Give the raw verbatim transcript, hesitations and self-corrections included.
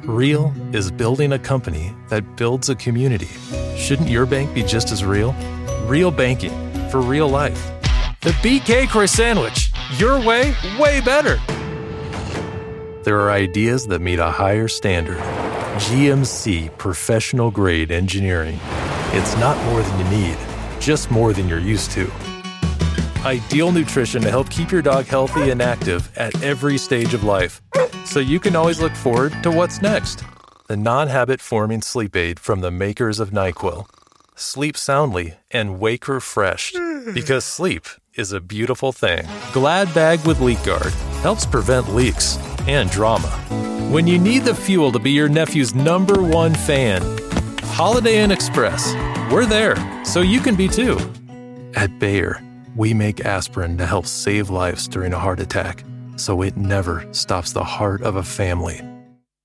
Real is building a company that builds a community. Shouldn't your bank be just as real? Real banking for real life. The B K Croissant Sandwich. Your way, way better. There are ideas that meet a higher standard. G M C Professional Grade Engineering. It's not more than you need, just more than you're used to. Ideal nutrition to help keep your dog healthy and active at every stage of life, so you can always look forward to what's next. The non-habit forming sleep aid from the makers of NyQuil. Sleep soundly and wake refreshed, because sleep is a beautiful thing. Glad Bag with Leak Guard helps prevent leaks and drama. When you need the fuel to be your nephew's number one fan, Holiday Inn Express. We're there, so you can be too. At Bayer, we make aspirin to help save lives during a heart attack, so it never stops the heart of a family